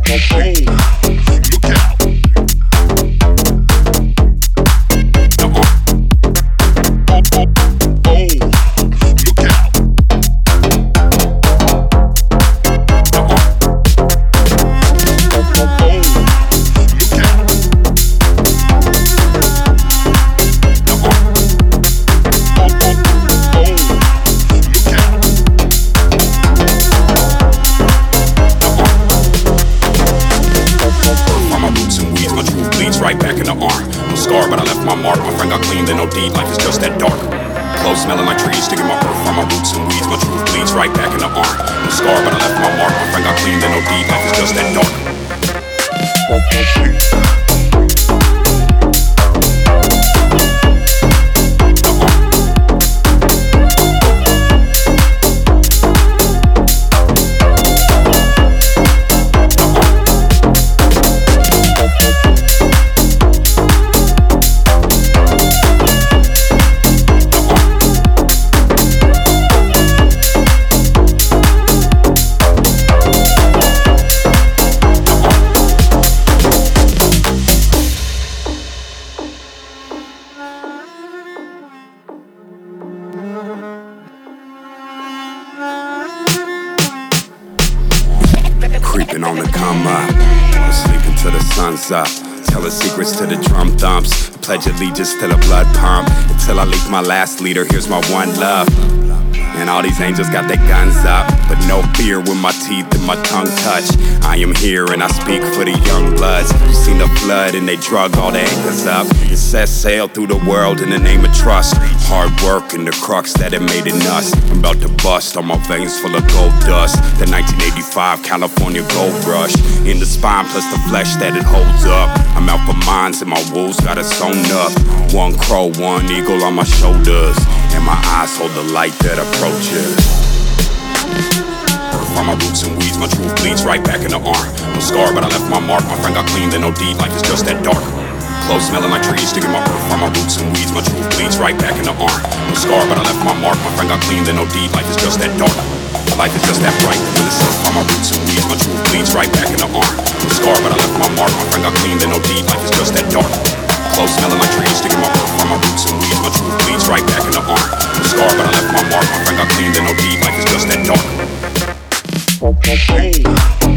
Right back in the arm. No scar, but I left my mark. My friend got clean, then no deed. Life is just that dark. Clothes smelling like trees, sticking my earth from my roots and weeds. My truth bleeds right back in the arm. No scar, but I left my mark. My friend got clean, then no deed. Life is just that dark. Creeping on the come up, sleeping till the sun's up. Telling secrets to the drum thumps. Pledge allegiance to the blood pump. Until I leak my last leader, here's my one love. And all these angels got their guns up, but no fear when my teeth and my tongue touch. I am here and I speak for the young bloods. You seen the flood and they drug all the anchors up. It set sail through the world in the name of trust. Hard work and the crux that it made in us. I'm about to bust on my veins full of gold dust. The 1985 California gold rush. In the spine plus the flesh that it holds up. I'm out for mines and my wolves got it sewn up. One crow, one eagle on my shoulders. And my eyes hold the light that approaches. Earth on my roots and weeds, my truth bleeds right back in the arm. No scar, but I left my mark. My friend got clean, then no deed. Life is just that dark. Clothes smelling like trees, sticking my earth on my roots and weeds. My truth bleeds right back in the arm. No scar, but I left my mark. My friend got clean, then no deed. Life is just that dark. Life is just that bright. With the earth on my roots and weeds, my truth bleeds right back in the arm. No scar, but I left my mark. My friend got clean, then no deed. Life is just that dark. Clothes smelling like trees, sticking my earth on my roots and weeds. My truth bleeds right back in the arm. No scar, but I left my mark. My friend got clean, then no deed. Life is just that dark.